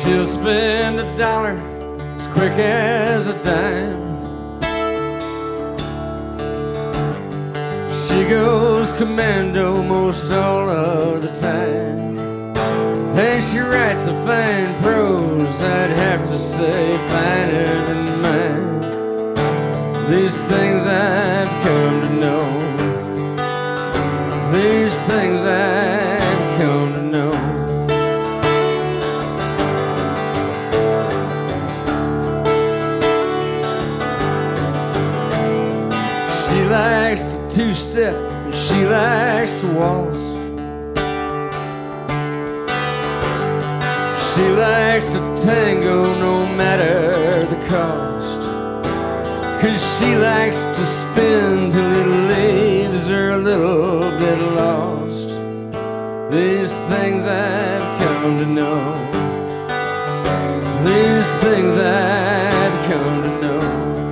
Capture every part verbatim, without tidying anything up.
She'll spend a dollar as quick as a dime. She goes commando most all of the time. And she writes a fine prose, I'd have to say finer than mine. These things I've come to know, these things I've come to know. She likes to two-step, and she likes to waltz. She likes to tango no matter the cost. 'Cause she likes to spin till it leaves her a little bit lost. These things I've come to know, these things I've come to know.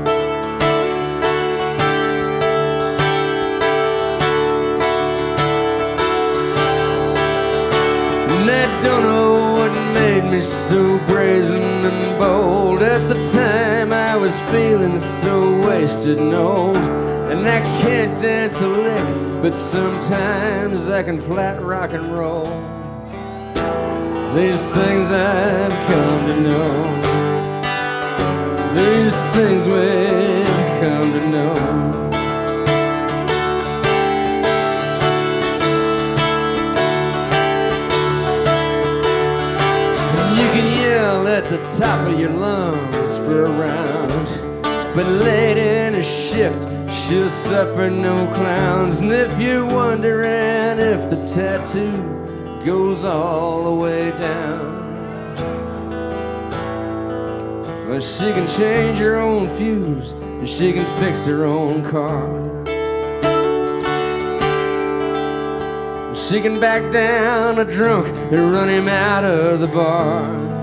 And I don't know what made me so brazen and bold. At the time I was feeling so wasted and old. And I can't dance a lick, but sometimes I can flat rock and roll. These things I've come to know, these things we've come to know. You can yell at the top of your lungs for a round, but late in a shift, she'll suffer no clowns. And if you're wondering if the tattoo goes all the way down, well, she can change her own fuse and she can fix her own car. She can back down a drunk and run him out of the bar.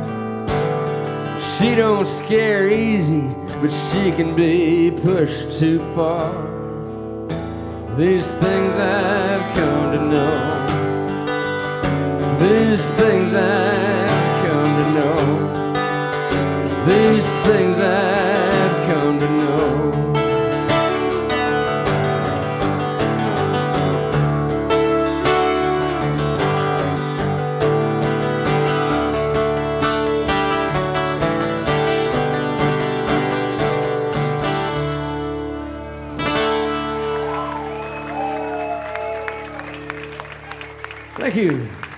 She don't scare easy, but she can be pushed too far. These things I've come to know, these things I've come to know, these things I've come to know. Thank you.